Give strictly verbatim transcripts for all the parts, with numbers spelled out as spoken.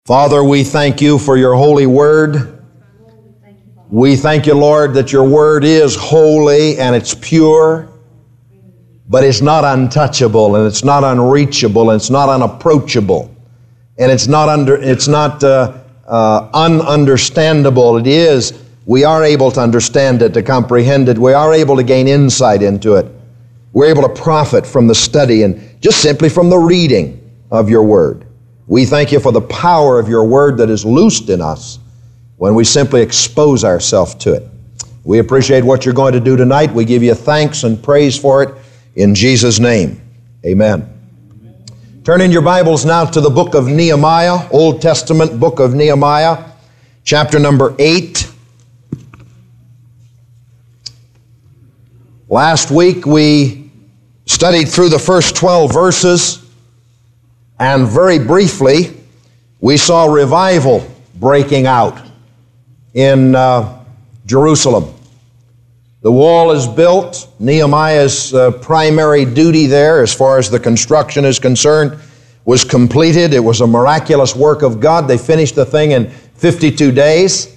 Father, we thank you for your holy word. We thank you, Lord, that your word is holy and it's pure, but it's not untouchable and it's not unreachable and it's not unapproachable and it's not under it's not uh, uh, ununderstandable. It is. We are able to understand it, to comprehend it. We are able to gain insight into it. We're able to profit from the study and just simply from the reading of your word. We thank you for the power of your word that is loosed in us when we simply expose ourselves to it. We appreciate what you're going to do tonight. We give you thanks and praise for it in Jesus' name. Amen. Turn in your Bibles now to the book of Nehemiah, Old Testament book of Nehemiah, chapter number eight. Last week we studied through the first twelve verses. And very briefly, we saw revival breaking out in uh, Jerusalem. The wall is built. Nehemiah's uh, primary duty there, as far as the construction is concerned, was completed. It was a miraculous work of God. They finished the thing in fifty-two days.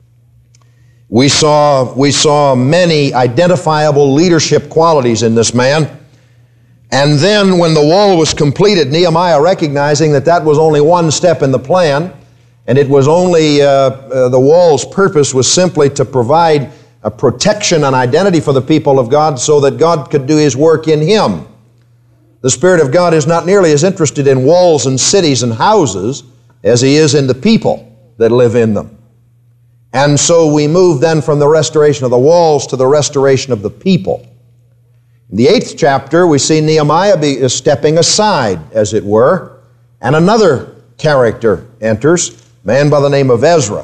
We saw, we saw many identifiable leadership qualities in this man. And then when the wall was completed, Nehemiah, recognizing that that was only one step in the plan, and it was only, uh, uh, the wall's purpose was simply to provide a protection and identity for the people of God so that God could do His work in him. The Spirit of God is not nearly as interested in walls and cities and houses as He is in the people that live in them. And so we move then from the restoration of the walls to the restoration of the people. In the eighth chapter, we see Nehemiah be, is stepping aside, as it were, and another character enters, a man by the name of Ezra.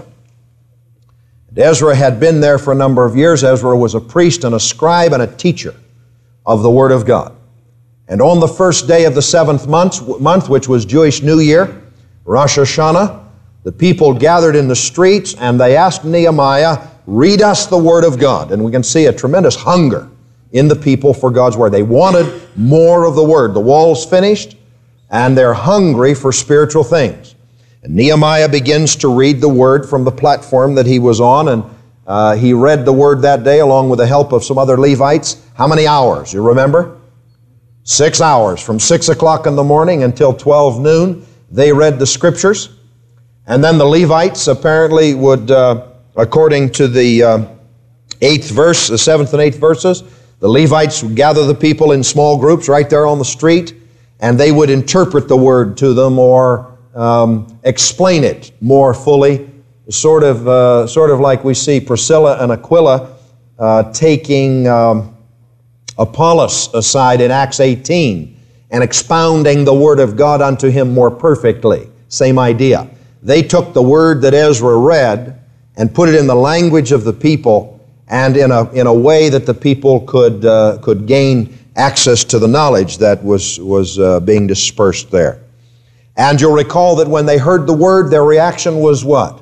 And Ezra had been there for a number of years. Ezra was a priest and a scribe and a teacher of the Word of God. And on the first day of the seventh month, month, which was Jewish New Year, Rosh Hashanah, the people gathered in the streets and they asked Nehemiah, read us the Word of God. And we can see a tremendous hunger in the people for God's Word. They wanted more of the Word. The wall's finished, and they're hungry for spiritual things. And Nehemiah begins to read the Word from the platform that he was on, and uh, he read the Word that day along with the help of some other Levites. How many hours? You remember? Six hours. From six o'clock in the morning until twelve noon, they read the Scriptures. And then the Levites apparently would, uh, according to the uh, eighth verse, the seventh and eighth verses, the Levites would gather the people in small groups right there on the street, and they would interpret the Word to them or um, explain it more fully, sort of uh, sort of like we see Priscilla and Aquila uh, taking um, Apollos aside in Acts eighteen and expounding the Word of God unto him more perfectly. Same idea. They took the Word that Ezra read and put it in the language of the people and in a in a way that the people could uh, could gain access to the knowledge that was was uh, being dispersed there. And you'll recall that when they heard the word, their reaction was what?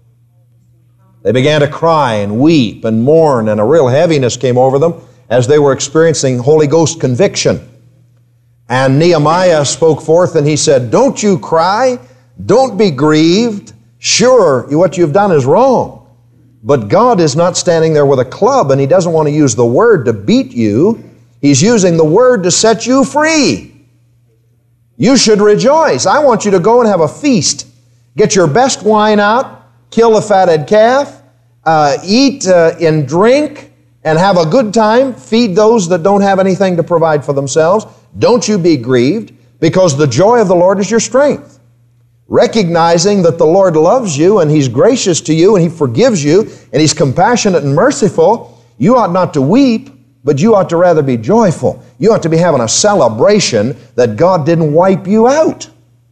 They began to cry and weep and mourn, and a real heaviness came over them as they were experiencing Holy Ghost conviction. And Nehemiah spoke forth and he said, "Don't you cry, don't be grieved. Sure, what you've done is wrong. But God is not standing there with a club, and He doesn't want to use the Word to beat you. He's using the Word to set you free. You should rejoice. I want you to go and have a feast. Get your best wine out, kill the fatted calf, uh, eat uh, and drink, and have a good time. Feed those that don't have anything to provide for themselves. Don't you be grieved, because the joy of the Lord is your strength." Recognizing that the Lord loves you and He's gracious to you and He forgives you and He's compassionate and merciful, you ought not to weep, but you ought to rather be joyful. You ought to be having a celebration that God didn't wipe you out.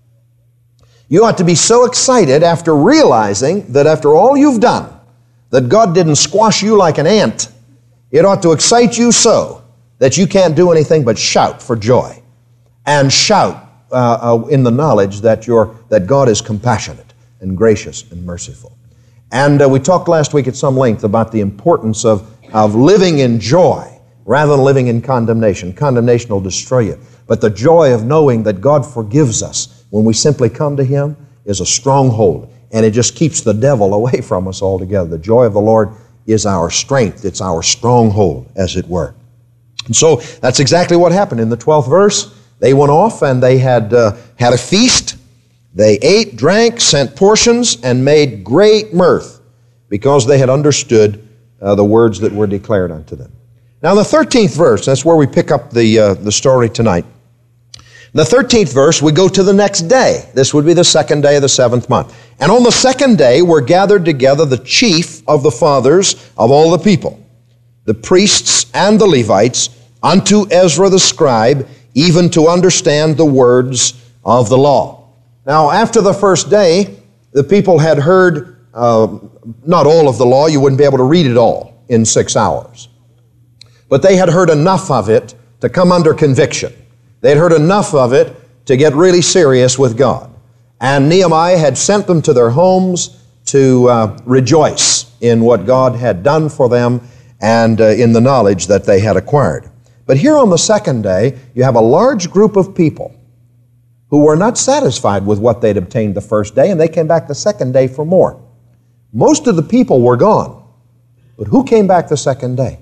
You ought to be so excited after realizing that after all you've done, that God didn't squash you like an ant. It ought to excite you so that you can't do anything but shout for joy and shout Uh, uh, in the knowledge that you're, that God is compassionate and gracious and merciful. And uh, we talked last week at some length about the importance of, of living in joy rather than living in condemnation. Condemnation will destroy you. But the joy of knowing that God forgives us when we simply come to Him is a stronghold, and it just keeps the devil away from us altogether. The joy of the Lord is our strength. It's our stronghold, as it were. And so that's exactly what happened in the twelfth verse. They went off and they had uh, had a feast. They ate, drank, sent portions, and made great mirth because they had understood uh, the words that were declared unto them. Now in the thirteenth verse, that's where we pick up the, uh, the story tonight. In the thirteenth verse, we go to the next day. This would be the second day of the seventh month. And on the second day were gathered together the chief of the fathers of all the people, the priests and the Levites, unto Ezra the scribe, even to understand the words of the law. Now, after the first day, the people had heard, uh, not all of the law, you wouldn't be able to read it all in six hours. But they had heard enough of it to come under conviction. They had heard enough of it to get really serious with God. And Nehemiah had sent them to their homes to uh, rejoice in what God had done for them and uh, in the knowledge that they had acquired. But here on the second day, you have a large group of people who were not satisfied with what they'd obtained the first day, and they came back the second day for more. Most of the people were gone, but who came back the second day?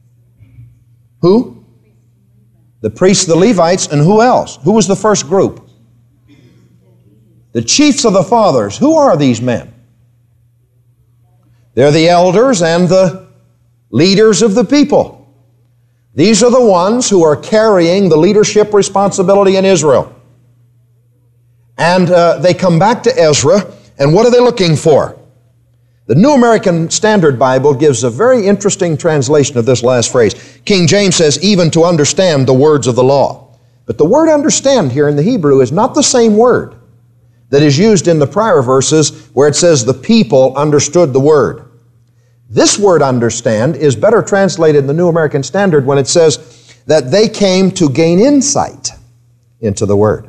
Who? The priests, the Levites, and who else? Who was the first group? The chiefs of the fathers. Who are these men? They're the elders and the leaders of the people. These are the ones who are carrying the leadership responsibility in Israel. And uh, they come back to Ezra, and what are they looking for? The New American Standard Bible gives a very interesting translation of this last phrase. King James says, even to understand the words of the law. But the word understand here in the Hebrew is not the same word that is used in the prior verses where it says the people understood the word. This word understand is better translated in the New American Standard when it says that they came to gain insight into the word.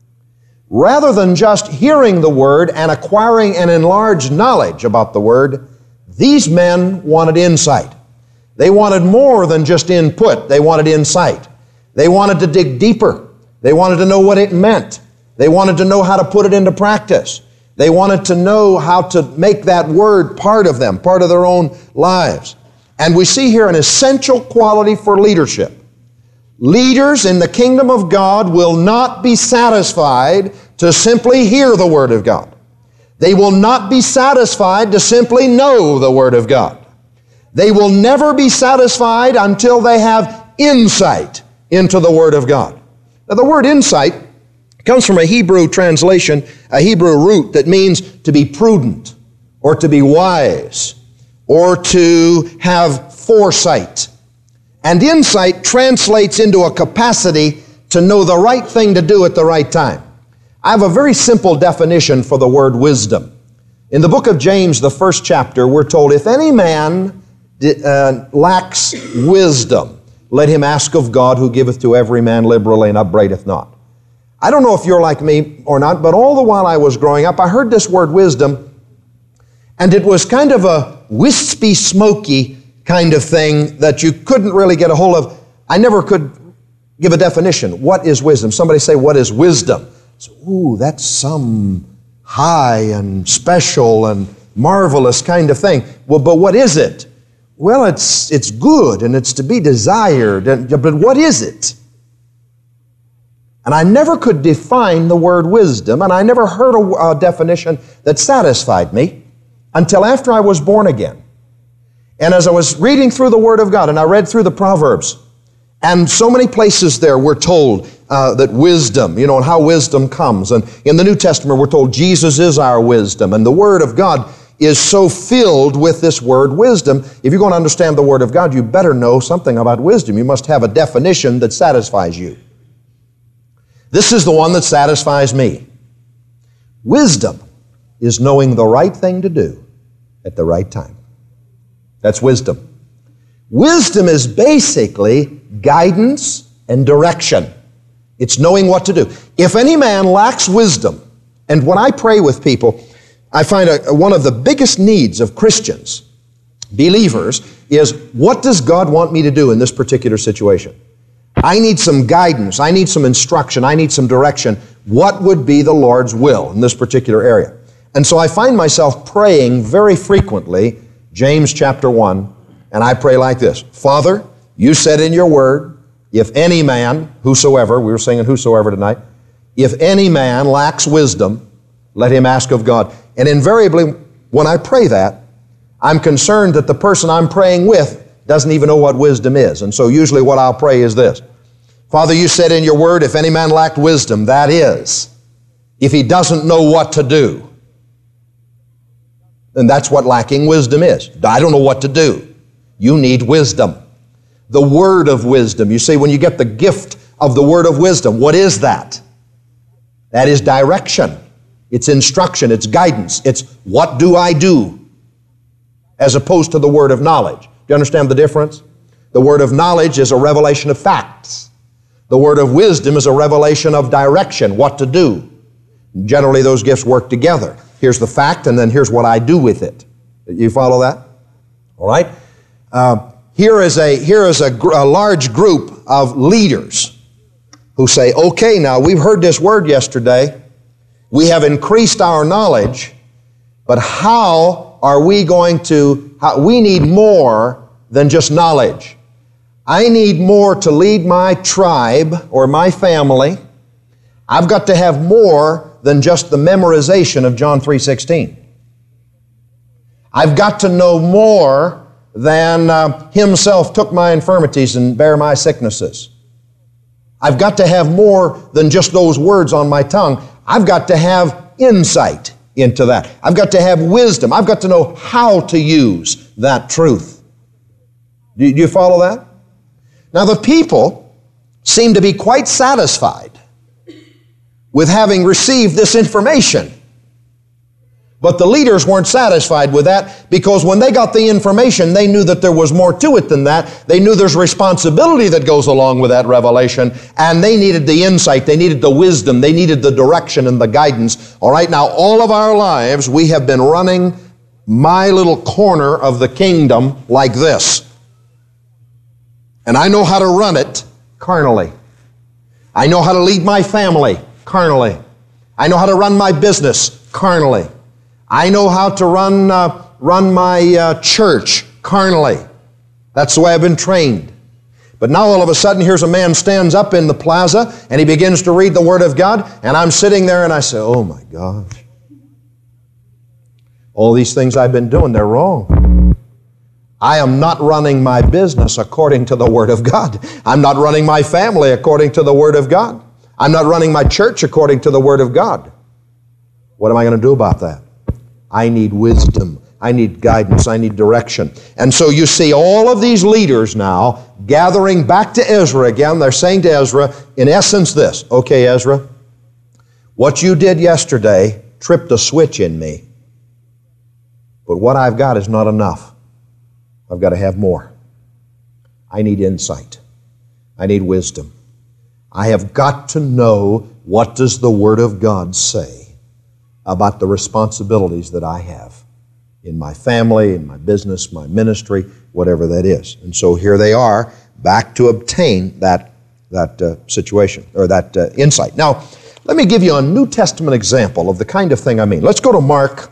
Rather than just hearing the word and acquiring an enlarged knowledge about the word, these men wanted insight. They wanted more than just input. They wanted insight. They wanted to dig deeper. They wanted to know what it meant. They wanted to know how to put it into practice. They wanted to know how to make that word part of them, part of their own lives. And we see here an essential quality for leadership. Leaders in the kingdom of God will not be satisfied to simply hear the Word of God. They will not be satisfied to simply know the Word of God. They will never be satisfied until they have insight into the Word of God. Now, the word insight comes from a Hebrew translation, a Hebrew root that means to be prudent or to be wise or to have foresight. And insight translates into a capacity to know the right thing to do at the right time. I have a very simple definition for the word wisdom. In the book of James, the first chapter, we're told, if any man uh, lacks wisdom, let him ask of God, who giveth to every man liberally and upbraideth not. I don't know if you're like me or not, but all the while I was growing up, I heard this word wisdom, and it was kind of a wispy, smoky kind of thing that you couldn't really get a hold of. I never could give a definition. What is wisdom? Somebody say, what is wisdom? So, ooh, that's some high and special and marvelous kind of thing. Well, but what is it? Well, it's it's good and it's to be desired. And, but what is it? And I never could define the word wisdom, and I never heard a, a definition that satisfied me until after I was born again. And as I was reading through the Word of God, and I read through the Proverbs, and so many places there we're told uh, that wisdom, you know, and how wisdom comes. And in the New Testament we're told Jesus is our wisdom, and the Word of God is so filled with this word wisdom. If you're going to understand the Word of God, you better know something about wisdom. You must have a definition that satisfies you. This is the one that satisfies me. Wisdom is knowing the right thing to do at the right time. That's wisdom. Wisdom is basically guidance and direction. It's knowing what to do. If any man lacks wisdom, and when I pray with people, I find a, one of the biggest needs of Christians, believers, is what does God want me to do in this particular situation? I need some guidance. I need some instruction. I need some direction. What would be the Lord's will in this particular area? And so I find myself praying very frequently, James chapter one, and I pray like this: Father, you said in your word, if any man, whosoever, we were singing whosoever tonight, if any man lacks wisdom, let him ask of God. And invariably, when I pray that, I'm concerned that the person I'm praying with doesn't even know what wisdom is. And so usually what I'll pray is this: Father, you said in your word, if any man lacked wisdom, that is, if he doesn't know what to do. And that's what lacking wisdom is. I don't know what to do. You need wisdom. The word of wisdom. You see, when you get the gift of the word of wisdom, what is that? That is direction. It's instruction. It's guidance. It's what do I do? As opposed to the word of knowledge. Do you understand the difference? The word of knowledge is a revelation of facts. The word of wisdom is a revelation of direction, what to do. Generally, those gifts work together. Here's the fact, and then here's what I do with it. You follow that? All right? Uh, here is a, here is a, gr- a large group of leaders who say, okay, now we've heard this word yesterday. We have increased our knowledge, but how are we going to, how, we need more than just knowledge. I need more to lead my tribe or my family. I've got to have more than just the memorization of John three sixteen. I've got to know more than uh, himself took my infirmities and bare my sicknesses. I've got to have more than just those words on my tongue. I've got to have insight into that. I've got to have wisdom. I've got to know how to use that truth. Do you follow that? Now the people seem to be quite satisfied with having received this information. But the leaders weren't satisfied with that, because when they got the information, they knew that there was more to it than that. They knew there's responsibility that goes along with that revelation, and they needed the insight, they needed the wisdom, they needed the direction and the guidance. All right, now all of our lives, we have been running my little corner of the kingdom like this. And I know how to run it carnally. I know how to lead my family carnally. I know how to run my business carnally. I know how to run uh, run my uh, church carnally. That's the way I've been trained. But now all of a sudden, here's a man stands up in the plaza and he begins to read the Word of God, and I'm sitting there and I say, oh my gosh, all these things I've been doing, they're wrong. I am not running my business according to the Word of God. I'm not running my family according to the Word of God. I'm not running my church according to the Word of God. What am I going to do about that? I need wisdom. I need guidance. I need direction. And so you see all of these leaders now gathering back to Ezra again. They're saying to Ezra, in essence this: okay, Ezra, what you did yesterday tripped a switch in me. But what I've got is not enough. I've got to have more. I need insight. I need wisdom. I have got to know, what does the Word of God say about the responsibilities that I have in my family, in my business, my ministry, whatever that is. And so here they are, back to obtain that, that uh, situation, or that uh, insight. Now, let me give you a New Testament example of the kind of thing I mean. Let's go to Mark,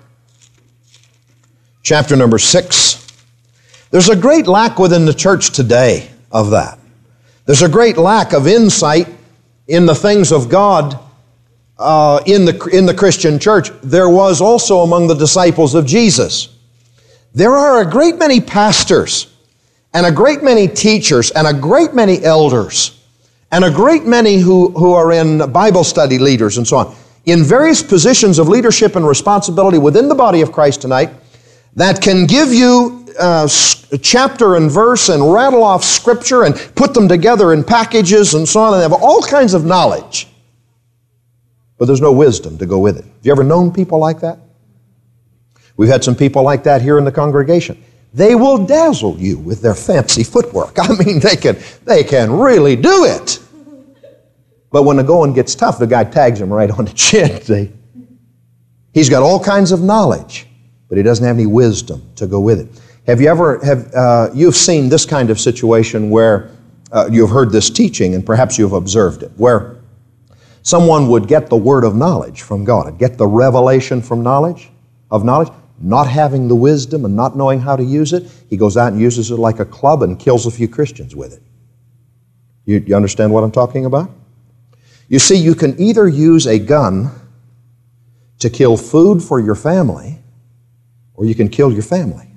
chapter number six. There's a great lack within the church today of that. There's a great lack of insight in the things of God uh, in the in the Christian church. There was also among the disciples of Jesus. There are a great many pastors and a great many teachers and a great many elders and a great many who, who are in Bible study leaders and so on, in various positions of leadership and responsibility within the body of Christ tonight, that can give you uh, chapter and verse and rattle off Scripture and put them together in packages and so on, and they have all kinds of knowledge. But there's no wisdom to go with it. Have you ever known people like that? We've had some people like that here in the congregation. They will dazzle you with their fancy footwork. I mean, they can, they can really do it. But when the going gets tough, the guy tags him right on the chin. See? He's got all kinds of knowledge, but he doesn't have any wisdom to go with it. Have you ever, have uh, you've seen this kind of situation where uh, you've heard this teaching, and perhaps you've observed it, where someone would get the word of knowledge from God, get the revelation from knowledge, of knowledge, not having the wisdom and not knowing how to use it, he goes out and uses it like a club and kills a few Christians with it. You, you understand what I'm talking about? You see, you can either use a gun to kill food for your family, or you can kill your family.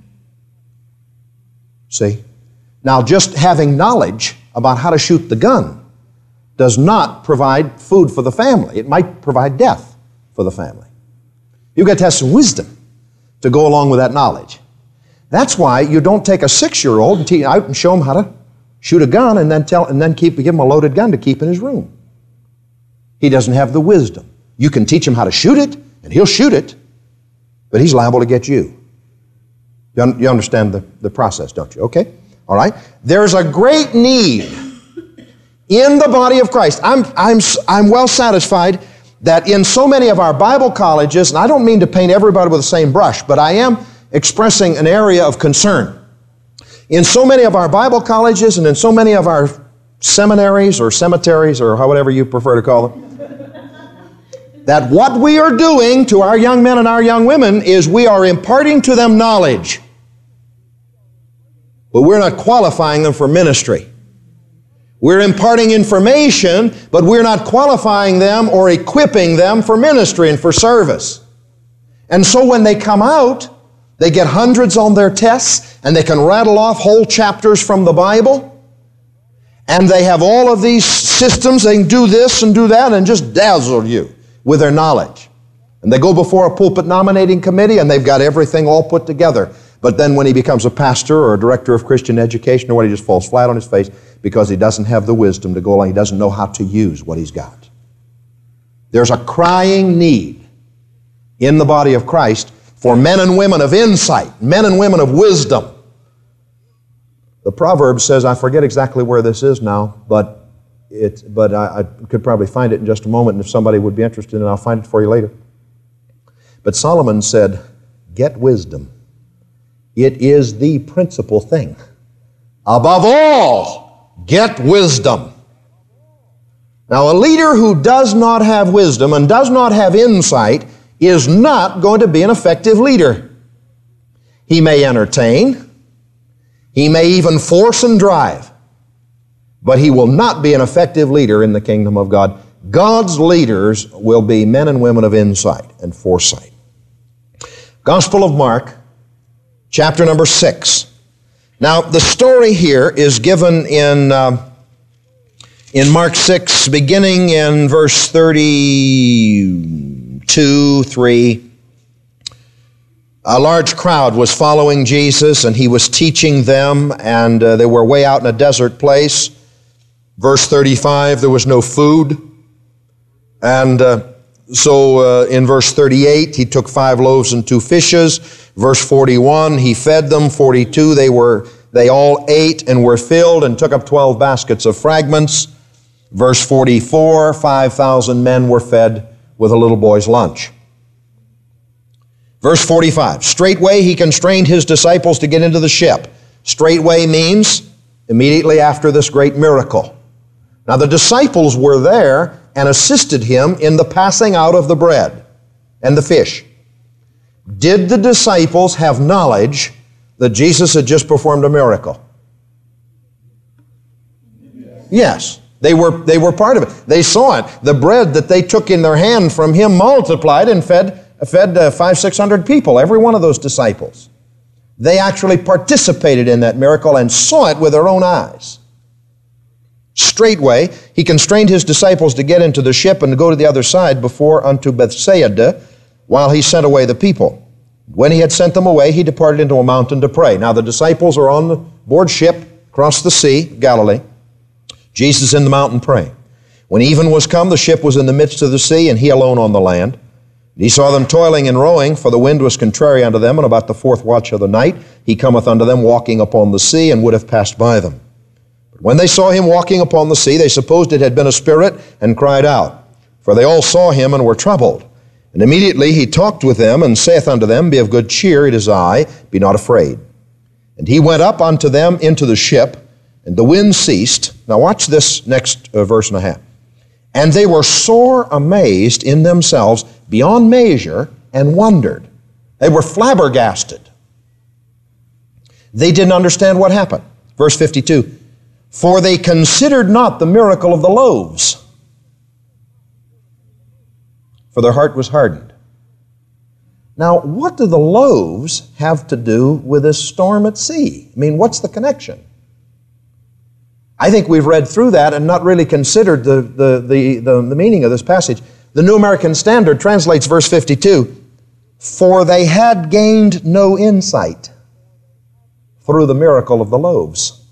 See? Now, just having knowledge about how to shoot the gun does not provide food for the family. It might provide death for the family. You've got to have some wisdom to go along with that knowledge. That's why you don't take a six-year-old and teach out and show him how to shoot a gun and then tell and then keep give him a loaded gun to keep in his room. He doesn't have the wisdom. You can teach him how to shoot it, and he'll shoot it, but he's liable to get you. You, un- you understand the, the process, don't you? Okay? All right? There's a great need in the body of Christ. I'm, I'm, I'm well satisfied that in so many of our Bible colleges, and I don't mean to paint everybody with the same brush, but I am expressing an area of concern. In so many of our Bible colleges and in so many of our seminaries or cemeteries or whatever you prefer to call them, that what we are doing to our young men and our young women is we are imparting to them knowledge, but we're not qualifying them for ministry. We're imparting information, but we're not qualifying them or equipping them for ministry and for service. And so when they come out, they get hundreds on their tests, and they can rattle off whole chapters from the Bible, and they have all of these systems. They can do this and do that and just dazzle you with their knowledge. And they go before a pulpit nominating committee, and they've got everything all put together. But then when he becomes a pastor or a director of Christian education or what, he just falls flat on his face because he doesn't have the wisdom to go along. He doesn't know how to use what he's got. There's a crying need in the body of Christ for men and women of insight, men and women of wisdom. The proverb says, I forget exactly where this is now, but it, but I, I could probably find it in just a moment, and if somebody would be interested in it, I'll find it for you later. But Solomon said, get wisdom. It is the principal thing. Above all, get wisdom. Now, a leader who does not have wisdom and does not have insight is not going to be an effective leader. He may entertain, he may even force and drive, but he will not be an effective leader in the kingdom of God. God's leaders will be men and women of insight and foresight. Gospel of Mark, chapter number six. Now, the story here is given in, uh, in Mark six, beginning in verse thirty-two, three. A large crowd was following Jesus, and he was teaching them, and uh, they were way out in a desert place. Verse thirty-five, there was no food. And uh, so uh, in verse thirty-eight, he took five loaves and two fishes. Verse forty-one, he fed them. forty-two, they were they all ate and were filled and took up twelve baskets of fragments. Verse forty-four, five thousand men were fed with a little boy's lunch. Verse forty-five, straightway he constrained his disciples to get into the ship. Straightway means immediately after this great miracle. Now the disciples were there and assisted him in the passing out of the bread and the fish. Did the disciples have knowledge that Jesus had just performed a miracle? Yes. They were, they were part of it. They saw it. The bread that they took in their hand from him multiplied and fed, fed uh, five, six hundred people, every one of those disciples. They actually participated in that miracle and saw it with their own eyes. Straightway, he constrained his disciples to get into the ship and to go to the other side before unto Bethsaida, while he sent away the people. When he had sent them away, he departed into a mountain to pray. Now the disciples are on the board ship, across the sea, Galilee. Jesus in the mountain praying. When even was come, the ship was in the midst of the sea, and he alone on the land. And he saw them toiling and rowing, for the wind was contrary unto them, and about the fourth watch of the night he cometh unto them walking upon the sea, and would have passed by them. But when they saw him walking upon the sea, they supposed it had been a spirit, and cried out. For they all saw him and were troubled. And immediately he talked with them, and saith unto them, Be of good cheer, it is I, be not afraid. And he went up unto them into the ship, and the wind ceased. Now watch this next uh, verse and a half. And they were sore amazed in themselves beyond measure and wondered. They were flabbergasted. They didn't understand what happened. Verse fifty-two, for they considered not the miracle of the loaves, for their heart was hardened. Now, what do the loaves have to do with this storm at sea? I mean, what's the connection? I think we've read through that and not really considered the, the, the, the, the meaning of this passage. The New American Standard translates verse fifty-two, for they had gained no insight through the miracle of the loaves.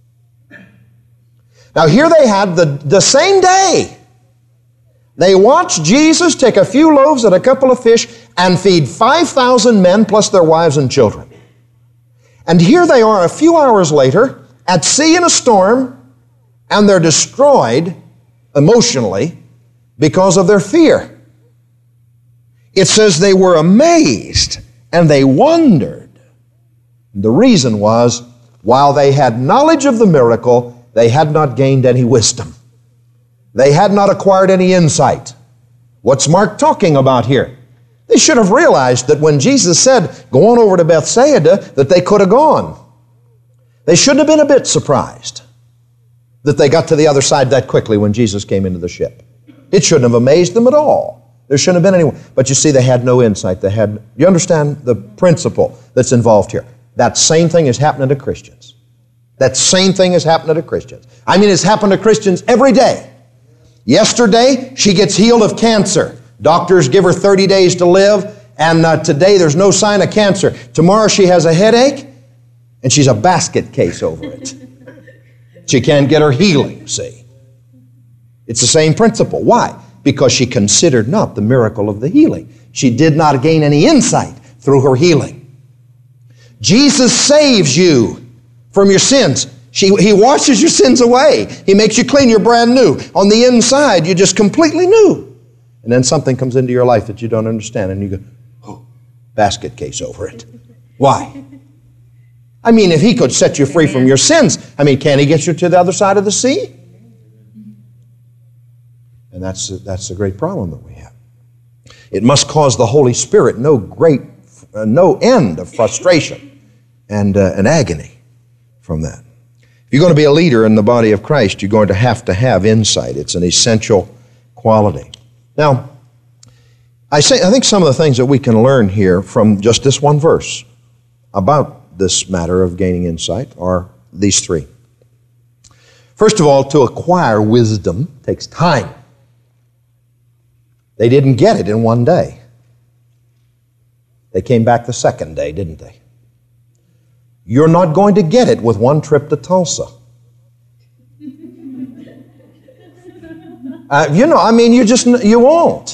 Now here they had the, the same day. They watched Jesus take a few loaves and a couple of fish and feed five thousand men plus their wives and children. And here they are a few hours later at sea in a storm, and they're destroyed emotionally because of their fear. It says they were amazed and they wondered. The reason was, while they had knowledge of the miracle, they had not gained any wisdom. They had not acquired any insight. What's Mark talking about here? They should have realized that when Jesus said, go on over to Bethsaida, that they could have gone. They shouldn't have been a bit surprised that they got to the other side that quickly when Jesus came into the ship. It shouldn't have amazed them at all. There shouldn't have been anyone. But you see, they had no insight. They had, you understand the principle that's involved here? That same thing is happening to Christians. That same thing is happening to Christians. I mean, it's happened to Christians every day. Yesterday, she gets healed of cancer. Doctors give her thirty days to live, and uh, today there's no sign of cancer. Tomorrow she has a headache, and she's a basket case over it. She can't get her healing, see. It's the same principle. Why? Because she considered not the miracle of the healing. She did not gain any insight through her healing. Jesus saves you from your sins. She, he washes your sins away. He makes you clean. You're brand new. On the inside, you're just completely new. And then something comes into your life that you don't understand, and you go, oh, basket case over it. Why? I mean, if he could set you free from your sins, I mean, can he get you to the other side of the sea? And that's, that's the great problem that we have. It must cause the Holy Spirit no great, uh, no end of frustration and, uh, and agony from that. If you're going to be a leader in the body of Christ, you're going to have to have insight. It's an essential quality. Now, I say I think some of the things that we can learn here from just this one verse about this matter of gaining insight are these three. First of all, to acquire wisdom takes time. They didn't get it in one day. They came back the second day, didn't they? You're not going to get it with one trip to Tulsa. Uh, you know, I mean, you just, you won't.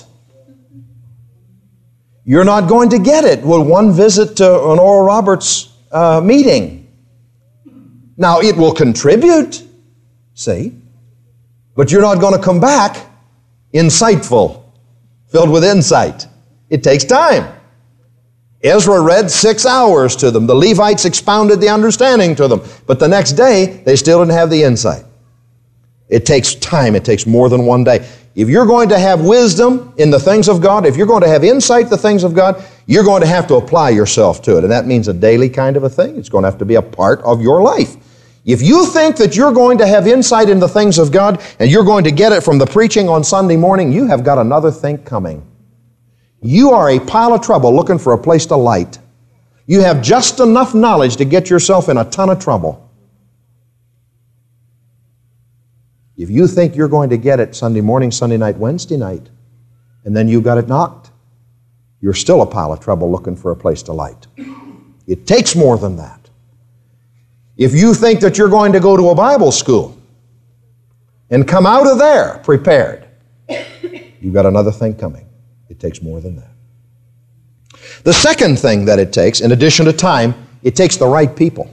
You're not going to get it with one visit to an Oral Roberts uh, meeting. Now, it will contribute, see, but you're not going to come back insightful, filled with insight. It takes time. Ezra read six hours to them. The Levites expounded the understanding to them. But the next day, they still didn't have the insight. It takes time. It takes more than one day. If you're going to have wisdom in the things of God, if you're going to have insight in the things of God, you're going to have to apply yourself to it. And that means a daily kind of a thing. It's going to have to be a part of your life. If you think that you're going to have insight in the things of God and you're going to get it from the preaching on Sunday morning, you have got another thing coming. You are a pile of trouble looking for a place to light. You have just enough knowledge to get yourself in a ton of trouble. If you think you're going to get it Sunday morning, Sunday night, Wednesday night, and then you got it knocked, you're still a pile of trouble looking for a place to light. It takes more than that. If you think that you're going to go to a Bible school and come out of there prepared, you've got another thing coming. It takes more than that. The second thing that it takes, in addition to time, it takes the right people.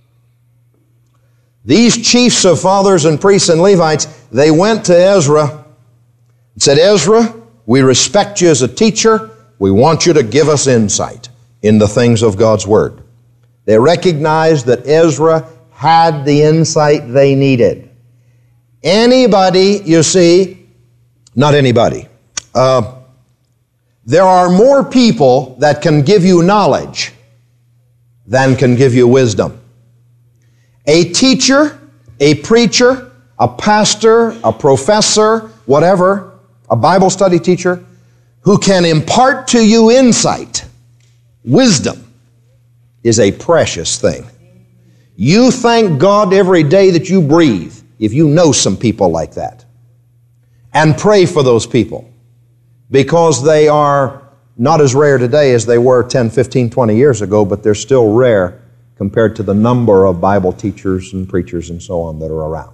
These chiefs of fathers and priests and Levites, they went to Ezra and said, Ezra, we respect you as a teacher. We want you to give us insight in the things of God's Word. They recognized that Ezra had the insight they needed. Anybody, you see, Not anybody. Uh, there are more people that can give you knowledge than can give you wisdom. A teacher, a preacher, a pastor, a professor, whatever, a Bible study teacher, who can impart to you insight, wisdom, is a precious thing. You thank God every day that you breathe if you know some people like that. And pray for those people, because they are not as rare today as they were ten, fifteen, twenty years ago, but they're still rare compared to the number of Bible teachers and preachers and so on that are around.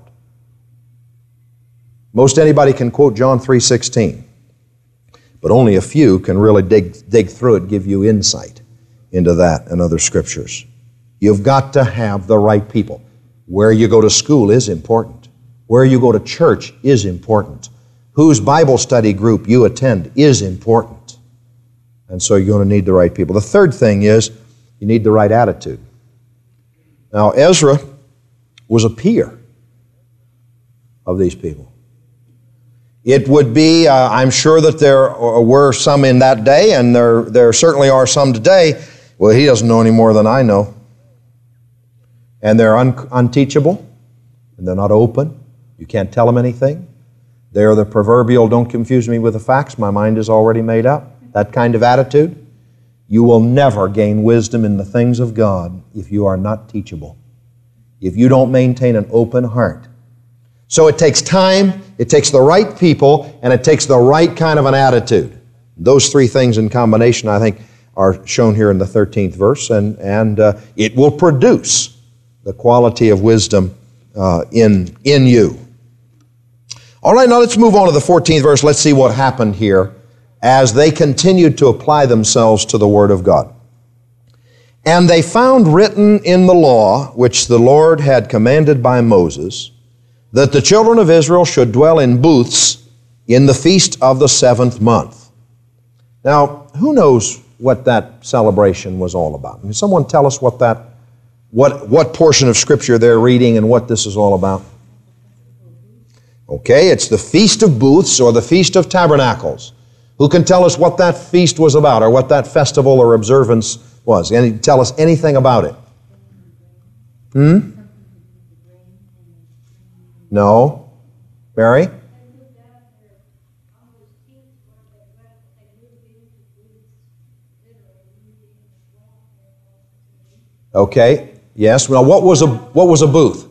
Most anybody can quote John three sixteen, but only a few can really dig, dig through it, give you insight into that and other scriptures. You've got to have the right people. Where you go to school is important. Where you go to church is important. Whose Bible study group you attend is important. And so you're going to need the right people. The third thing is you need the right attitude. Now, Ezra was a peer of these people. It would be, uh, I'm sure that there were some in that day, and there, there certainly are some today. Well, he doesn't know any more than I know. And they're un- unteachable, and they're not open. You can't tell them anything. They're the proverbial, don't confuse me with the facts, my mind is already made up. That kind of attitude. You will never gain wisdom in the things of God if you are not teachable, if you don't maintain an open heart. So it takes time, it takes the right people, and it takes the right kind of an attitude. Those three things in combination, I think, are shown here in the thirteenth verse, and, and uh, it will produce the quality of wisdom uh, in, in you. All right, now let's move on to the fourteenth verse. Let's see what happened here as they continued to apply themselves to the Word of God. And they found written in the law, which the Lord had commanded by Moses, that the children of Israel should dwell in booths in the feast of the seventh month. Now, who knows what that celebration was all about? Can someone tell us what that, what, what portion of Scripture they're reading and what this is all about? Okay, it's the Feast of Booths or the Feast of Tabernacles. Who can tell us what that feast was about or what that festival or observance was? Can you tell us anything about it? Hmm? No? Mary? Okay, yes. Well, what was a, what was a booth?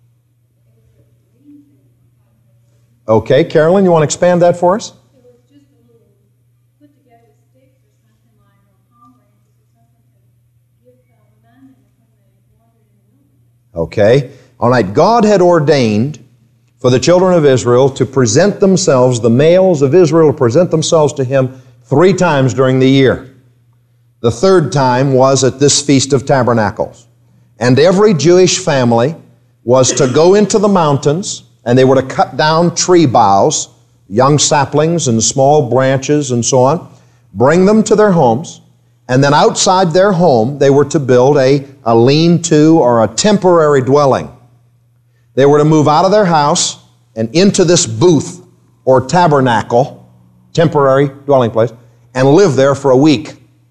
Okay, Carolyn, you want to expand that for us? It was just a little put together sticks or something like, or palm branches or something to give the men when they wandered in the wilderness. Okay. All right. God had ordained for the children of Israel to present themselves, the males of Israel to present themselves to Him three times during the year. The third time was at this Feast of Tabernacles. And every Jewish family was to go into the mountains, and they were to cut down tree boughs, young saplings and small branches and so on, bring them to their homes, and then outside their home they were to build a, a lean-to or a temporary dwelling. They were to move out of their house and into this booth or tabernacle, temporary dwelling place, and live there for a week.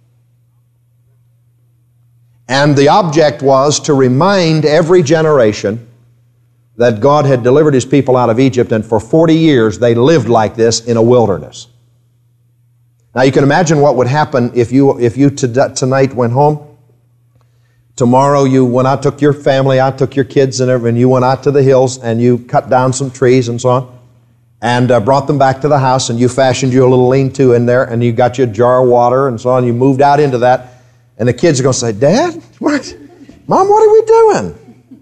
And the object was to remind every generation that God had delivered His people out of Egypt, and for forty years they lived like this in a wilderness. Now you can imagine what would happen if you if you to, tonight went home. Tomorrow you went out, took your family out, took your kids and everything, you went out to the hills and you cut down some trees and so on, and uh, brought them back to the house, and you fashioned you a little lean-to in there, and you got you a jar of water and so on. You moved out into that, and the kids are going to say, "Dad, what? Mom, what are we doing?"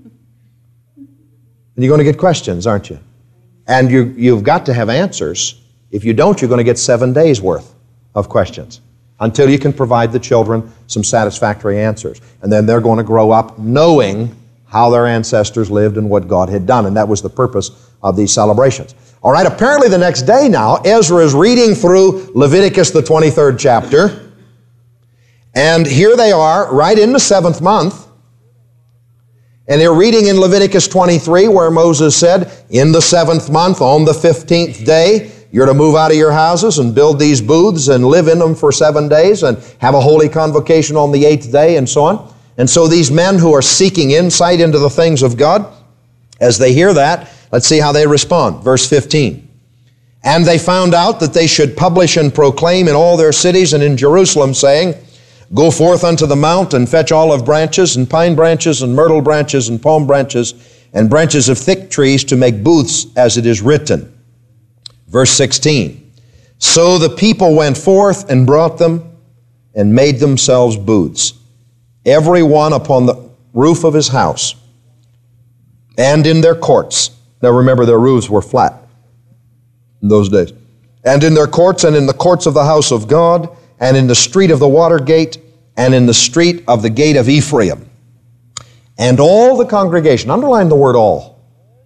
And you're going to get questions, aren't you? And you, you've got to have answers. If you don't, you're going to get seven days worth of questions until you can provide the children some satisfactory answers. And then they're going to grow up knowing how their ancestors lived and what God had done. And that was the purpose of these celebrations. All right, apparently the next day now, Ezra is reading through Leviticus, the twenty-third chapter. And here they are, right in the seventh month. And they're reading in Leviticus twenty-three where Moses said, in the seventh month, on the fifteenth day, you're to move out of your houses and build these booths and live in them for seven days and have a holy convocation on the eighth day and so on. And so these men who are seeking insight into the things of God, as they hear that, let's see how they respond. Verse fifteen. And they found out that they should publish and proclaim in all their cities and in Jerusalem, saying, Go forth unto the mount and fetch olive branches and pine branches and myrtle branches and palm branches and branches of thick trees to make booths, as it is written. Verse sixteen. So the people went forth and brought them and made themselves booths, every one upon the roof of his house and in their courts. Now remember, their roofs were flat in those days. And in their courts and in the courts of the house of God and in the street of the water gate and in the street of the gate of Ephraim. And all the congregation, underline the word all.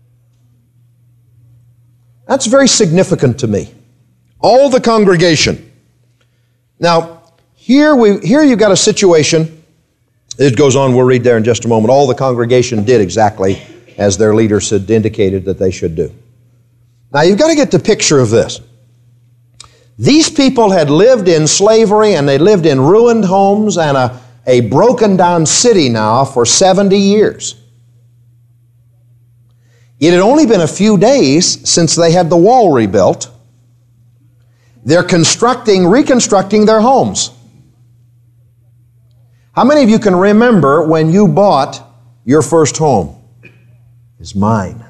That's very significant to me. All the congregation. Now, here we here you've got a situation. It goes on, we'll read there in just a moment. All the congregation did exactly as their leaders had indicated that they should do. Now, you've got to get the picture of this. These people had lived in slavery and they lived in ruined homes and a, a broken down city now for seventy years. It had only been a few days since they had the wall rebuilt. They're constructing, reconstructing their homes. How many of you can remember when you bought your first home? It's mine.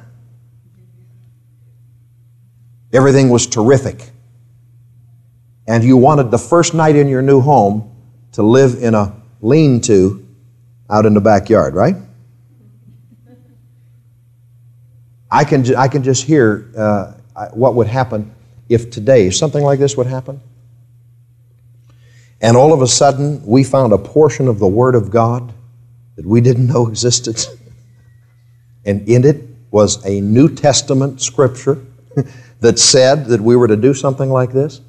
Everything was terrific. And you wanted the first night in your new home to live in a lean-to out in the backyard, right? I can, ju- I can just hear uh, what would happen if today something like this would happen. And all of a sudden, we found a portion of the Word of God that we didn't know existed. And in it was a New Testament scripture that said that we were to do something like this.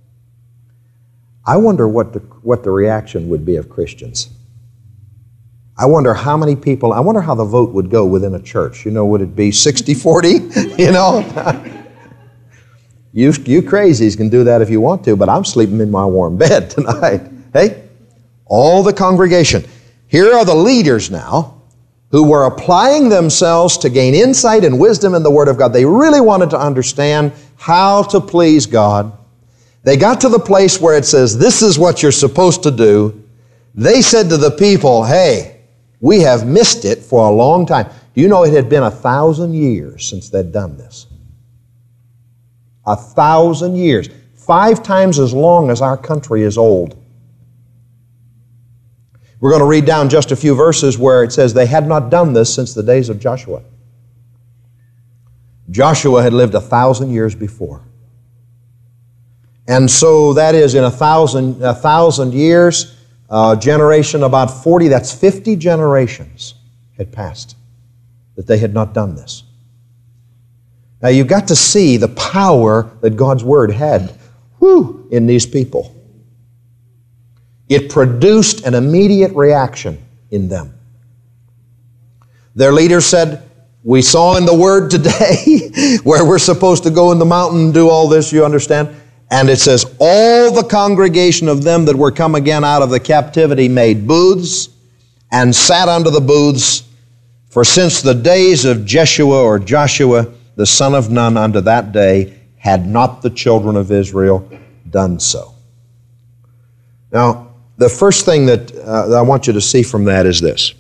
I wonder what the, what the reaction would be of Christians. I wonder how many people, I wonder how the vote would go within a church. You know, would it be sixty forty? You know? You, you crazies can do that if you want to, but I'm sleeping in my warm bed tonight. Hey, all the congregation. Here are the leaders now who were applying themselves to gain insight and wisdom in the Word of God. They really wanted to understand how to please God. They got to the place where it says, this is what you're supposed to do. They said to the people, hey, we have missed it for a long time. Do you know it had been a thousand years since they'd done this? A thousand years. Five times as long as our country is old. We're going to read down just a few verses where it says they had not done this since the days of Joshua. Joshua had lived a thousand years before. And so that is in a thousand, a thousand years, uh, generation about forty, that's fifty generations had passed that they had not done this. Now you've got to see the power that God's Word had whew, in these people. It produced an immediate reaction in them. Their leader said, we saw in the Word today where we're supposed to go in the mountain and do all this, you understand? And it says, all the congregation of them that were come again out of the captivity made booths and sat under the booths. For since the days of Jeshua or Joshua, the son of Nun, unto that day, had not the children of Israel done so. Now, the first thing that, uh, that I want you to see from that is this.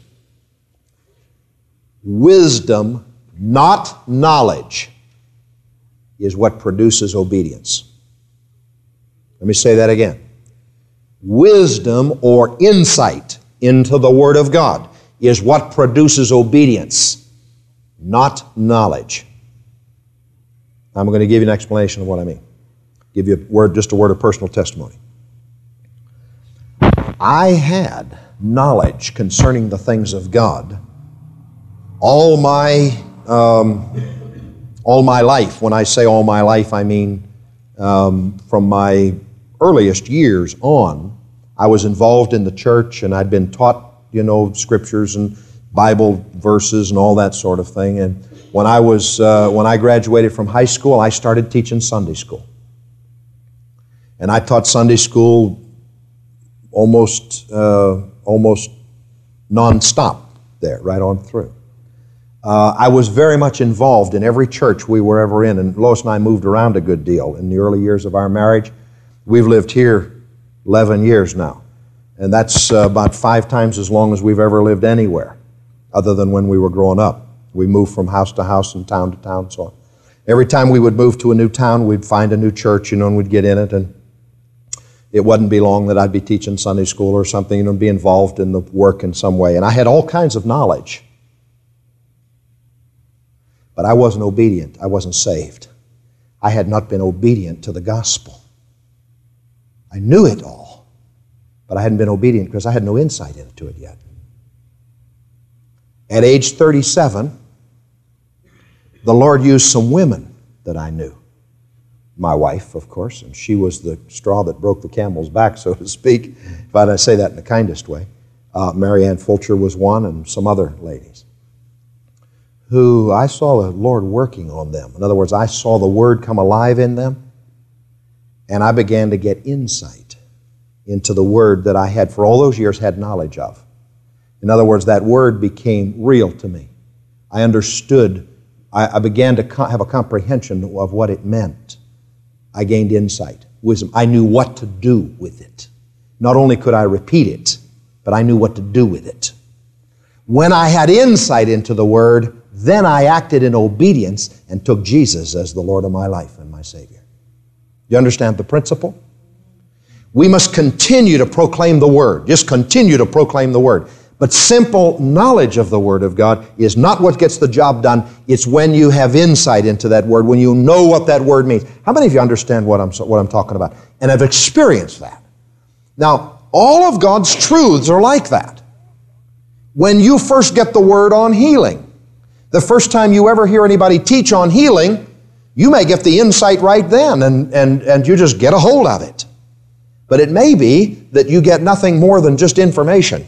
Wisdom, not knowledge, is what produces obedience. Let me say that again. Wisdom or insight into the Word of God is what produces obedience, not knowledge. I'm going to give you an explanation of what I mean. Give you a word, just a word of personal testimony. I had knowledge concerning the things of God all my um, all my life. When I say all my life, I mean um, from my earliest years on. I was involved in the church, and I'd been taught, you know, scriptures and Bible verses and all that sort of thing. And when I was uh, when I graduated from high school, I started teaching Sunday school. And I taught Sunday school almost, uh, almost nonstop there, right on through. Uh, I was very much involved in every church we were ever in, and Lois and I moved around a good deal in the early years of our marriage. We've lived here eleven years now, and that's uh, about five times as long as we've ever lived anywhere, other than when we were growing up. We moved from house to house and town to town, so on. Every time we would move to a new town, we'd find a new church, you know, and we'd get in it, and it wouldn't be long that I'd be teaching Sunday school or something, you know, be involved in the work in some way. And I had all kinds of knowledge. But I wasn't obedient. I wasn't saved. I had not been obedient to the gospel. I knew it all, but I hadn't been obedient because I had no insight into it yet. At age thirty-seven, the Lord used some women that I knew. My wife, of course, and she was the straw that broke the camel's back, so to speak, if I say that in the kindest way. Uh, Mary Ann Fulcher was one, and some other ladies, who I saw the Lord working on them. In other words, I saw the Word come alive in them, and I began to get insight into the Word that I had for all those years had knowledge of. In other words, that Word became real to me. I understood, I, I began to co- have a comprehension of what it meant. I gained insight, wisdom. I knew what to do with it. Not only could I repeat it, but I knew what to do with it. When I had insight into the Word, then I acted in obedience and took Jesus as the Lord of my life and my Savior. You understand the principle? We must continue to proclaim the Word. Just continue to proclaim the Word. But simple knowledge of the Word of God is not what gets the job done. It's when you have insight into that Word, when you know what that Word means. How many of you understand what I'm, what I'm talking about and have experienced that? Now, all of God's truths are like that. When you first get the Word on healing, the first time you ever hear anybody teach on healing, you may get the insight right then, and, and, and you just get a hold of it. But it may be that you get nothing more than just information.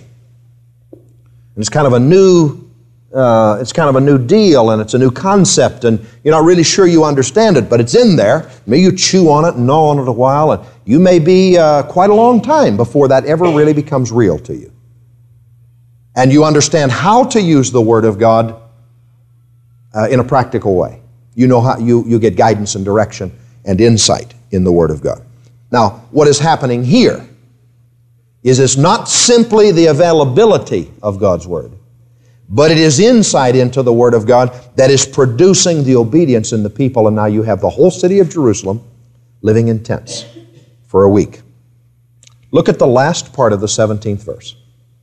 And it's kind of a new, uh, it's kind of a new deal, and it's a new concept, and you're not really sure you understand it, but it's in there. Maybe you chew on it and gnaw on it a while, and you may be uh, quite a long time before that ever really becomes real to you. And you understand how to use the Word of God uh, in a practical way. You know how you, you get guidance and direction and insight in the Word of God. Now, what is happening here is it's not simply the availability of God's Word, but it is insight into the Word of God that is producing the obedience in the people, and now you have the whole city of Jerusalem living in tents for a week. Look at the last part of the seventeenth verse.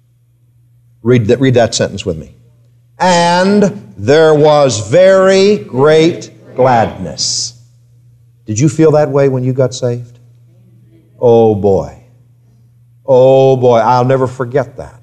Read that, read that sentence with me. And there was very great gladness. Did you feel that way when you got saved? Oh boy. Oh boy, I'll never forget that.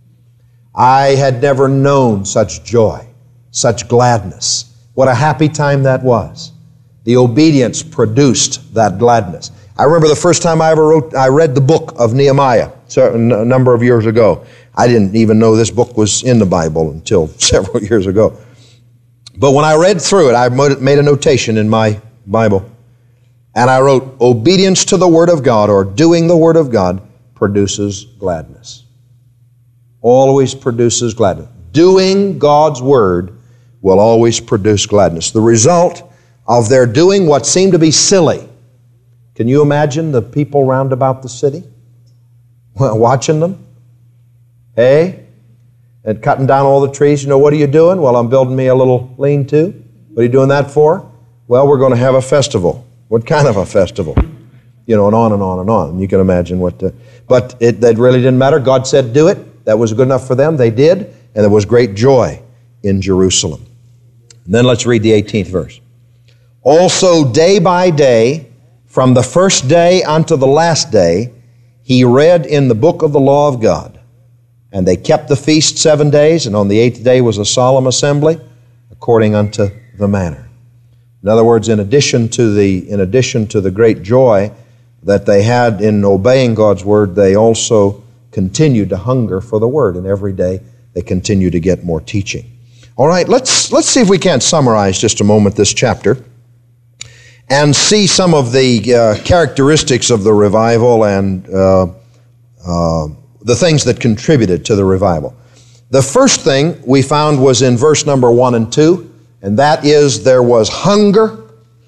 I had never known such joy, such gladness. What a happy time that was. The obedience produced that gladness. I remember the first time I ever wrote, I read the book of Nehemiah a number of years ago. I didn't even know this book was in the Bible until several years ago. But when I read through it, I made a notation in my Bible, and I wrote, obedience to the Word of God, or doing the Word of God, produces gladness. Always produces gladness. Doing God's Word will always produce gladness. The result of their doing what seemed to be silly. Can you imagine the people round about the city watching them? Hey? And cutting down all the trees. You know, what are you doing? Well, I'm building me a little lean-to. What are you doing that for? Well, we're going to have a festival. What kind of a festival? You know, and on and on and on. You can imagine what the... But it that really didn't matter. God said do it. That was good enough for them. They did. And there was great joy in Jerusalem. And then let's read the eighteenth verse. Also day by day, from the first day unto the last day, he read in the book of the law of God. And they kept the feast seven days, and on the eighth day was a solemn assembly, according unto the manner. In other words, in addition to the, in addition to the great joy that they had in obeying God's Word, they also continued to hunger for the Word, and every day they continue to get more teaching. All right, let's, let's see if we can't summarize just a moment this chapter. and see some of the uh, characteristics of the revival and uh, uh, the things that contributed to the revival. The first thing we found was in verse number one and two, and that is there was hunger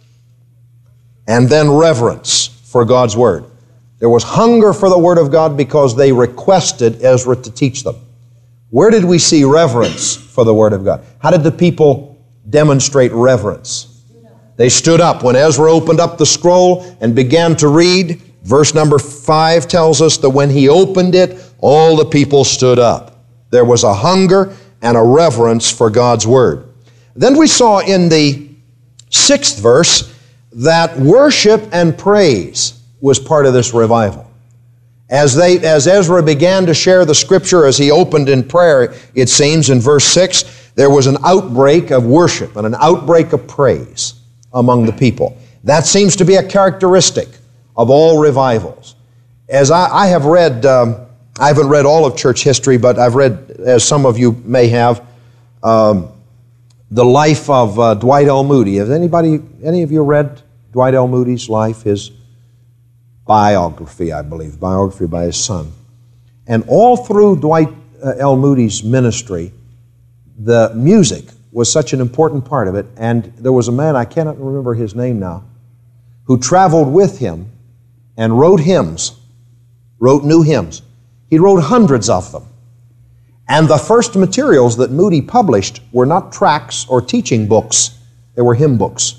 and then reverence for God's Word. There was hunger for the Word of God because they requested Ezra to teach them. Where did we see reverence for the Word of God? How did the people demonstrate reverence? They stood up. When Ezra opened up the scroll and began to read, verse number five tells us that when he opened it, all the people stood up. There was a hunger and a reverence for God's Word. Then we saw in the sixth verse that worship and praise was part of this revival. As they, as Ezra began to share the Scripture, as he opened in prayer, it seems in verse six, there was an outbreak of worship and an outbreak of praise among the people. That seems to be a characteristic of all revivals. As I, I have read, um, I haven't read all of church history, but I've read, as some of you may have, um, the life of uh, Dwight L. Moody. Has anybody, any of you read Dwight L. Moody's life, his biography, I believe, biography by his son? And all through Dwight uh, L. Moody's ministry, the music was such an important part of it. And there was a man, I cannot remember his name now, who traveled with him and wrote hymns, wrote new hymns. He wrote hundreds of them. And the first materials that Moody published were not tracts or teaching books, they were hymn books.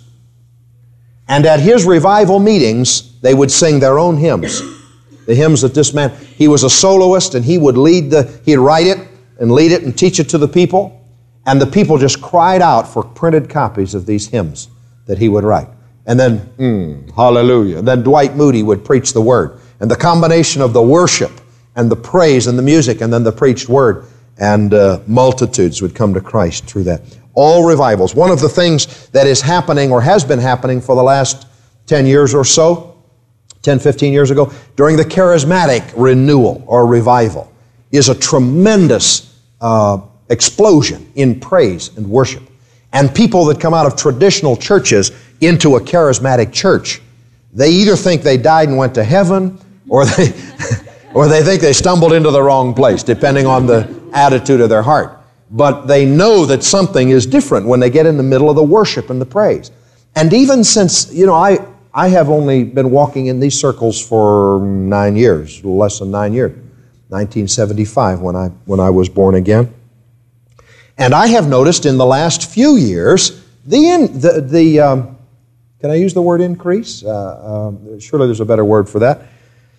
And at his revival meetings, they would sing their own hymns. The hymns that this man, he was a soloist, and he would lead the, he'd write it and lead it and teach it to the people. And the people just cried out for printed copies of these hymns that he would write. And then, mm, hallelujah. And then Dwight Moody would preach the Word. And the combination of the worship and the praise and the music and then the preached Word, and uh, multitudes would come to Christ through that. All revivals. One of the things that is happening or has been happening for the last ten years or so, ten, fifteen years ago, during the charismatic renewal or revival, is a tremendous uh, explosion in praise and worship. And people that come out of traditional churches into a charismatic church, they either think they died and went to heaven, or they, or they think they stumbled into the wrong place, depending on the attitude of their heart. But they know that something is different when they get in the middle of the worship and the praise. And even since, you know, I, I have only been walking in these circles for nine years, less than nine years, nineteen seventy-five when I, when I was born again. And I have noticed in the last few years, the, in, the, the um, can I use the word increase? Uh, uh, surely there's a better word for that.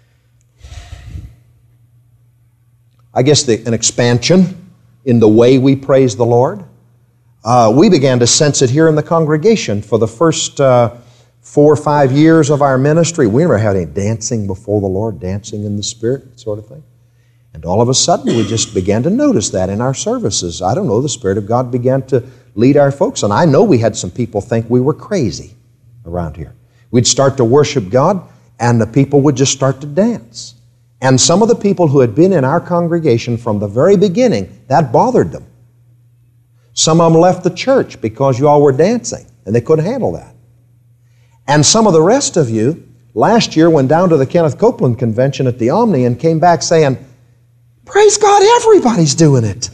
I guess the, an expansion in the way we praise the Lord. Uh, we began to sense it here in the congregation. For the first uh, four or five years of our ministry, we never had any dancing before the Lord, dancing in the Spirit, sort of thing. And all of a sudden, we just began to notice that in our services. I don't know, the Spirit of God began to lead our folks. And I know we had some people think we were crazy around here. We'd start to worship God, and the people would just start to dance. And some of the people who had been in our congregation from the very beginning, that bothered them. Some of them left the church because you all were dancing, and they couldn't handle that. And some of the rest of you, last year went down to the Kenneth Copeland Convention at the Omni and came back saying, "Praise God, everybody's doing it."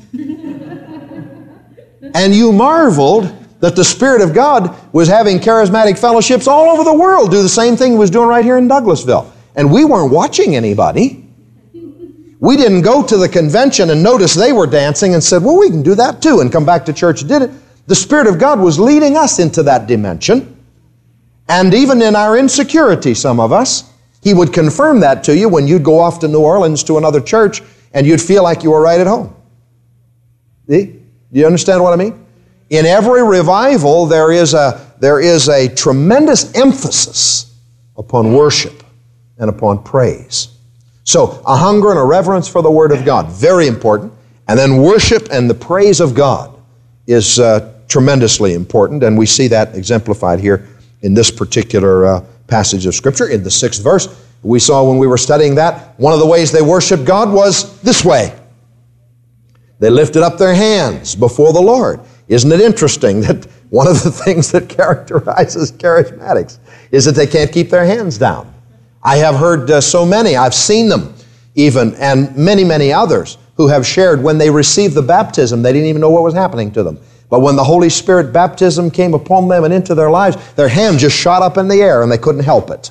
And you marveled that the Spirit of God was having charismatic fellowships all over the world do the same thing He was doing right here in Douglasville. And we weren't watching anybody. We didn't go to the convention and notice they were dancing and said, well, we can do that too, and come back to church and did it. The Spirit of God was leading us into that dimension. And even in our insecurity, some of us, He would confirm that to you when you'd go off to New Orleans to another church and you'd feel like you were right at home. See? Do you understand what I mean? In every revival, there is a, there is a tremendous emphasis upon worship and upon praise. So, a hunger and a reverence for the Word of God, very important. And then worship and the praise of God is uh, tremendously important, and we see that exemplified here in this particular uh, passage of Scripture. In the sixth verse, we saw when we were studying that, one of the ways they worshiped God was this way. They lifted up their hands before the Lord. Isn't it interesting that One of the things that characterizes charismatics is that they can't keep their hands down. I have heard uh, so many, I've seen them even, and many, many others who have shared when they received the baptism, they didn't even know what was happening to them. But when the Holy Spirit baptism came upon them and into their lives, their hands just shot up in the air and they couldn't help it.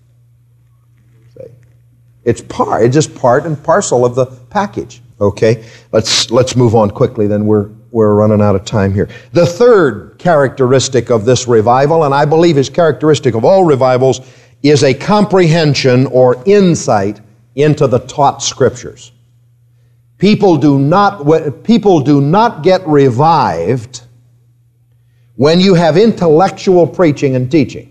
It's part, it's just part and parcel of the package. Okay, let's let's move on quickly, then we're we're running out of time here. The third characteristic of this revival, and I believe is characteristic of all revivals, is a comprehension or insight into the taught Scriptures. People do not people do not get revived when you have intellectual preaching and teaching.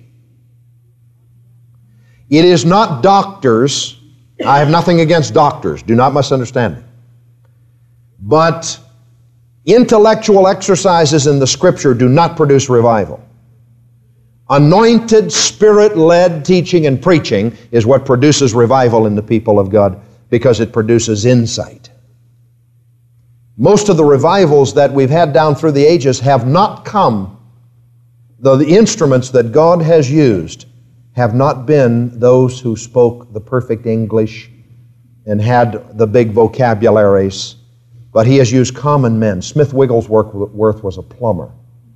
It is not doctors. I have nothing against doctors. Do not misunderstand me. But intellectual exercises in the Scripture do not produce revival. Anointed, Spirit-led teaching and preaching is what produces revival in the people of God, because it produces insight. Most of the revivals that we've had down through the ages have not come, though the instruments that God has used have not been those who spoke the perfect English and had the big vocabularies, but He has used common men. Smith Wigglesworth was a plumber.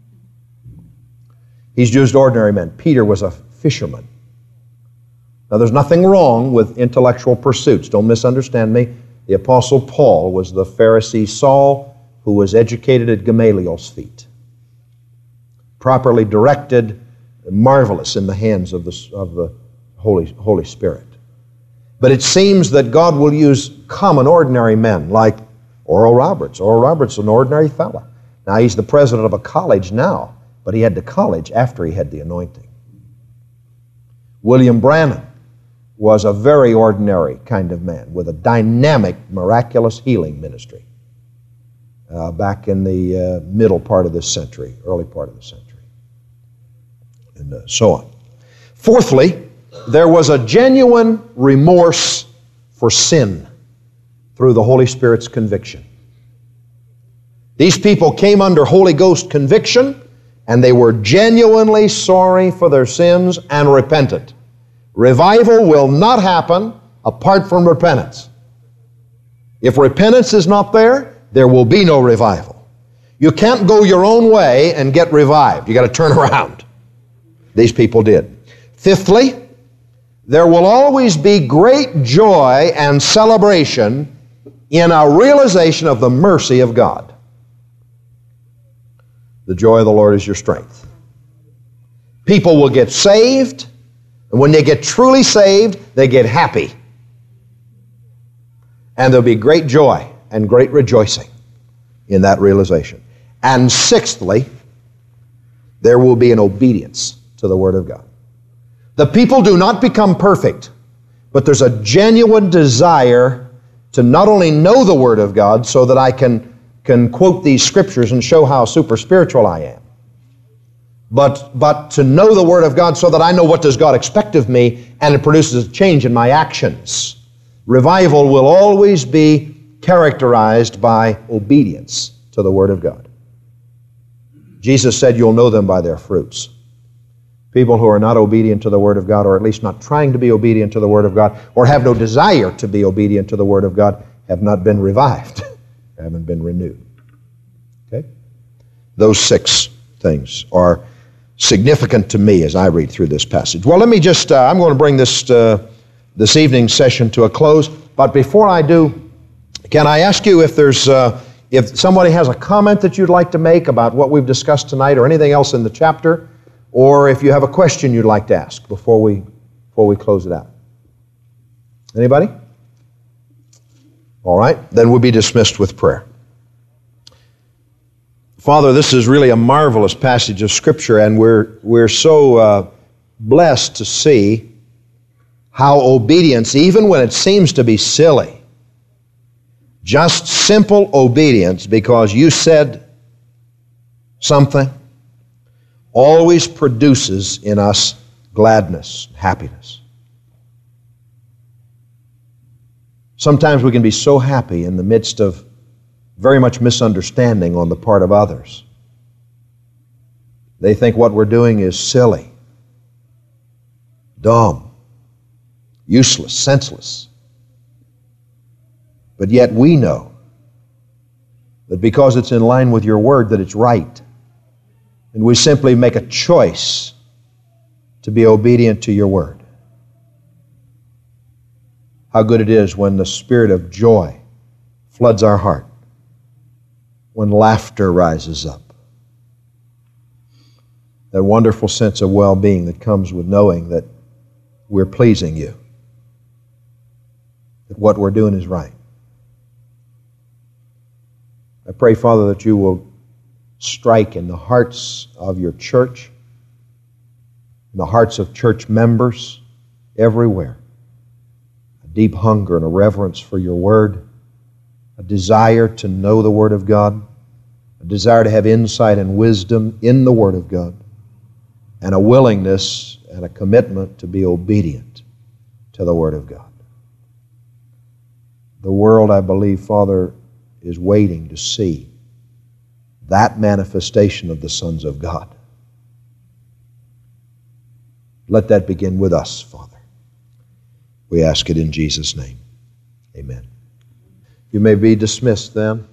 He's used ordinary men. Peter was a fisherman. Now, there's nothing wrong with intellectual pursuits. Don't misunderstand me. The Apostle Paul was the Pharisee Saul, who was educated at Gamaliel's feet. Properly directed, marvelous in the hands of the, of the Holy, Holy Spirit. But it seems that God will use common, ordinary men like Oral Roberts. Oral Roberts is an ordinary fella. Now, he's the president of a college now, but he had to college after he had the anointing. William Branham was a very ordinary kind of man with a dynamic, miraculous healing ministry uh, back in the uh, middle part of this century, early part of the century. And uh, so on. Fourthly, there was a genuine remorse for sin through the Holy Spirit's conviction. These people came under Holy Ghost conviction, and they were genuinely sorry for their sins and repentant. Revival will not happen apart from repentance. If repentance is not there, there will be no revival. You can't go your own way and get revived. You got to turn around. These people did. Fifthly, there will always be great joy and celebration in a realization of the mercy of God. The joy of the Lord is your strength. People will get saved, and when they get truly saved, they get happy. And there'll be great joy and great rejoicing in that realization. And sixthly, there will be an obedience to the Word of God. The people do not become perfect, but there's a genuine desire to not only know the Word of God so that I can, can quote these Scriptures and show how super spiritual I am, but, but to know the Word of God so that I know what does God expect of me, and it produces a change in my actions. Revival will always be characterized by obedience to the Word of God. Jesus said, you'll know them by their fruits. People who are not obedient to the Word of God, or at least not trying to be obedient to the Word of God, or have no desire to be obedient to the Word of God, have not been revived, haven't been renewed. Okay? Those six things are significant to me as I read through this passage. Well, let me just, uh, I'm going to bring this, uh, this evening's session to a close, but before I do, can I ask you if there's, uh, if somebody has a comment that you'd like to make about what we've discussed tonight or anything else in the chapter, or if you have a question you'd like to ask before we, before we close it out. Anybody? All right, then we'll be dismissed with prayer. Father, this is really a marvelous passage of Scripture, and we're, we're so uh, blessed to see how obedience, even when it seems to be silly, just simple obedience because you said something, always produces in us gladness, happiness. Sometimes we can be so happy in the midst of very much misunderstanding on the part of others. They think what we're doing is silly, dumb, useless, senseless. But yet we know that because it's in line with your word that it's right. And we simply make a choice to be obedient to your word. How good it is when the spirit of joy floods our heart, when laughter rises up. That wonderful sense of well-being that comes with knowing that we're pleasing you, that what we're doing is right. I pray, Father, that you will strike in the hearts of your church, in the hearts of church members everywhere, a deep hunger and a reverence for your word, a desire to know the word of God, a desire to have insight and wisdom in the word of God, and a willingness and a commitment to be obedient to the word of God. The world, I believe, Father, is waiting to see that manifestation of the sons of God. Let that begin with us, Father. We ask it in Jesus' name. Amen. You may be dismissed then.